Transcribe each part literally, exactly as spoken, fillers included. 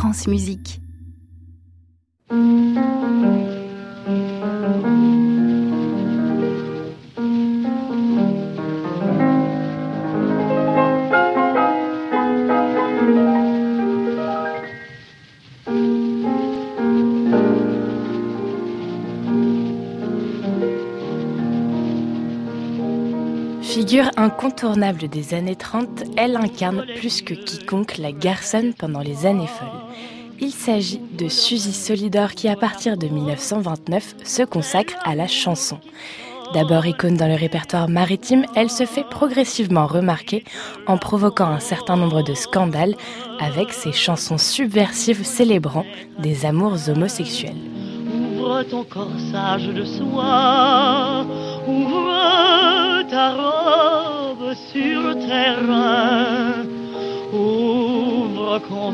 France Musique. Figure incontournable des années trente, elle incarne plus que quiconque la garçonne pendant les années folles. Il s'agit de Suzy Solidor qui, à partir de dix-neuf cent vingt-neuf, se consacre à la chanson. D'abord icône dans le répertoire maritime, elle se fait progressivement remarquer en provoquant un certain nombre de scandales avec ses chansons subversives célébrant des amours homosexuels. Ouvre ton corsage de soie, ouvre ta robe sur le terrain, ouvre qu'on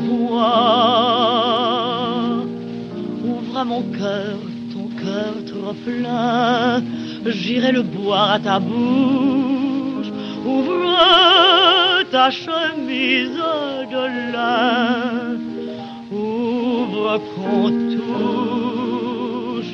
voit, ouvre à mon cœur, ton cœur trop plein, j'irai le boire à ta bouche, ouvre ta chemise de lin, ouvre qu'on touche,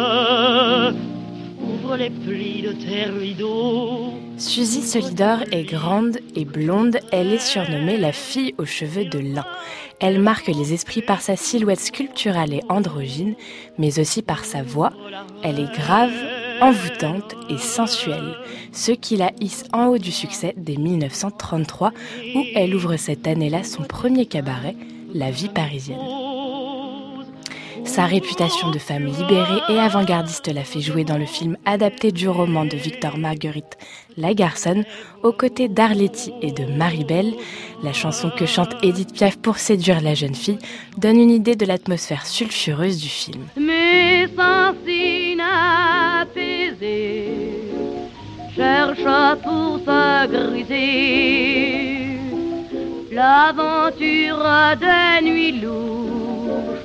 ouvre les plis de tes rideaux. Suzy Solidor est grande et blonde, elle est surnommée la fille aux cheveux de lin. Elle marque les esprits par sa silhouette sculpturale et androgyne, mais aussi par sa voix. Elle est grave, envoûtante et sensuelle, ce qui la hisse en haut du succès dès dix-neuf cent trente-trois, où elle ouvre cette année-là son premier cabaret, La Vie parisienne. Sa réputation de femme libérée et avant-gardiste la fait jouer dans le film adapté du roman de Victor Marguerite, La Garçonne, aux côtés d'Arletty et de Marie-Belle. La chanson que chante Édith Piaf pour séduire la jeune fille donne une idée de l'atmosphère sulfureuse du film. Mes sens inapaisés cherchent pour se griser l'aventure des nuits louches.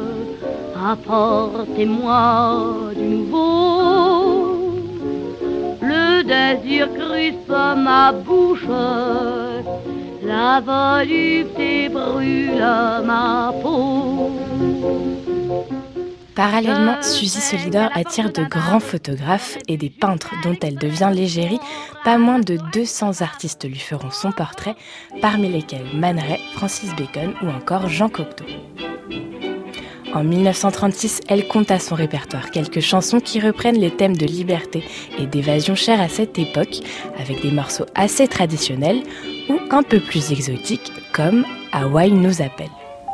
Apportez-moi du nouveau, le désir crispe ma bouche, la volupté brûle ma peau. Parallèlement, Suzy Solidor attire de grands photographes et des peintres dont elle devient l'égérie. Pas moins de deux cents artistes lui feront son portrait, parmi lesquels Man Ray, Francis Bacon ou encore Jean Cocteau. En dix-neuf cent trente-six, elle compte à son répertoire quelques chansons qui reprennent les thèmes de liberté et d'évasion chers à cette époque, avec des morceaux assez traditionnels ou un peu plus exotiques, comme Hawaï nous appelle.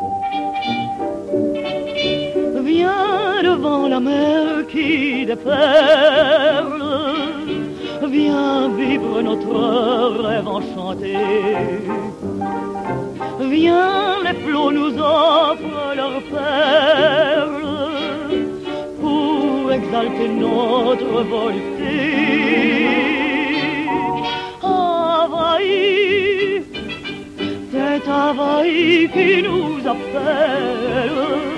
Viens devant la mer qui déferle, viens vivre notre rêve enchanté. Viens, les flots nous offrent leurs perles pour exalter notre volupté. Hawaï, c'est Hawaï qui nous appelle.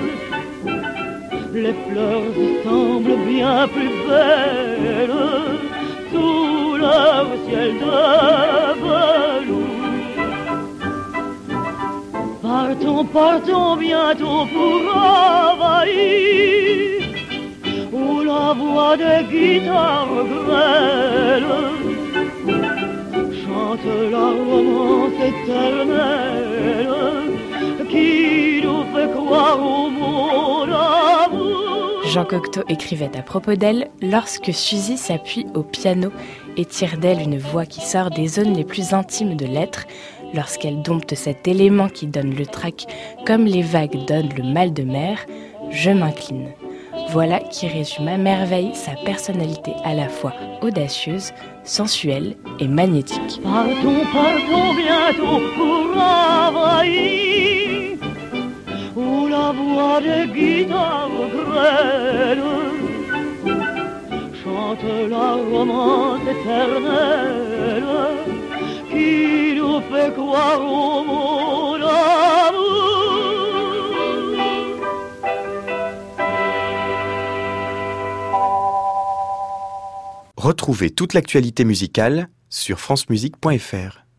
Les fleurs y semblent bien plus belles sous leur ciel de velours. Partons, partons bientôt pour Hawaï, où la voix des guitares grêle chante la romance éternelle qui nous fait croire au monde amour. Jean Cocteau écrivait à propos d'elle « Lorsque Suzy s'appuie au piano et tire d'elle une voix qui sort des zones les plus intimes de l'être, lorsqu'elle dompte cet élément qui donne le trac comme les vagues donnent le mal de mer, je m'incline. » Voilà qui résume à merveille sa personnalité à la fois audacieuse, sensuelle et magnétique. Partons, partons bientôt pour Hawaï, où la voix des guitares grêle chante la romance éternelle qui nous fait croire au monde amour. Retrouvez toute l'actualité musicale sur francemusique point f r.